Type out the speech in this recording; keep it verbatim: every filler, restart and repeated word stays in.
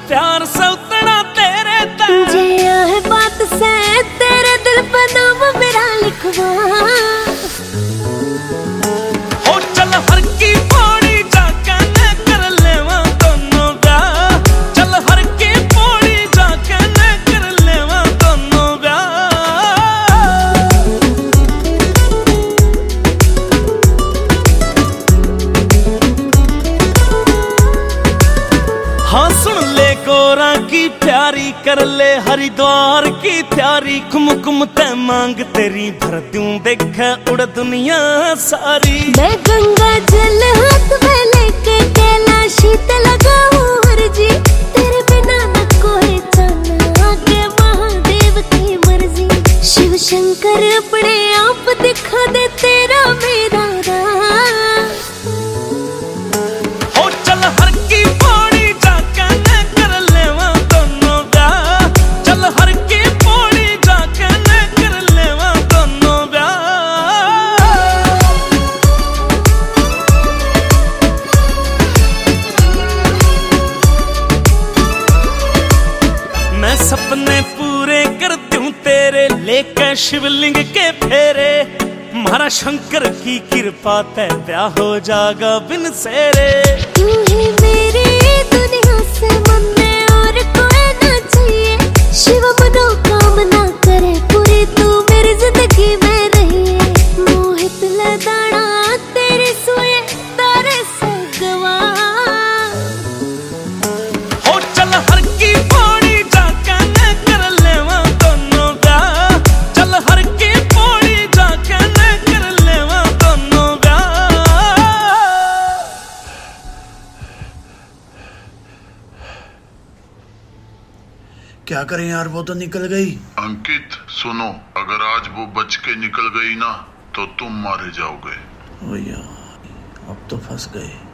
प्यार से उतना तेरे ते जे है बात से तेरे दिल पे नाम मेरा लिखवा हो चल हर की पौड़ी जाके न कर लेवा दोनों ब्याह चल हर की पौड़ी जाके न कर लेवा दोनों ब्याह हाँ सुन ले गोरा की प्यारी कर ले हरिद्वार की तैयारी कुम कुम ते मांग तेरी भर दूं देख उड़ दुनिया सारी मैं गंगा जल हाथ में लेके कैलाशी ते लगाऊं अर्जी तेरे बिना न कोई जाना आगे महादेव की मर्जी शिव शंकर अपने आप दिखा दे तेरा मेरा राह हो चल हर की पौड़ी जाके न कर लेवा दोनों ब्याह चल हर की पौड़ी जाके न कर लेवा दोनों ब्याह मैं सपने पूरे कर दूं तेरे लेकर शिवलिंग के फेरे मारा शंकर की कृपा ते ब्याह हो जागा बिन सेरे तू ही मेरी दुनिया से मन में और कोई ना चाहिए शिव मनोकामना करे पूरी तू मेरी जिंदगी में रहिए मोहित लदाना तेरे सोए तारे से गवा हो चल हर की पौड़ी जाके न कर लेवा दोनों ब्याह चल हर की पौड़ी जाके न कर लेवा दोनों ब्याह क्या करें यार, वो तो निकल गई। अंकित सुनो, अगर आज वो बच के निकल गई ना तो तुम मारे जाओगे। ओ यार, अब तो फंस गए।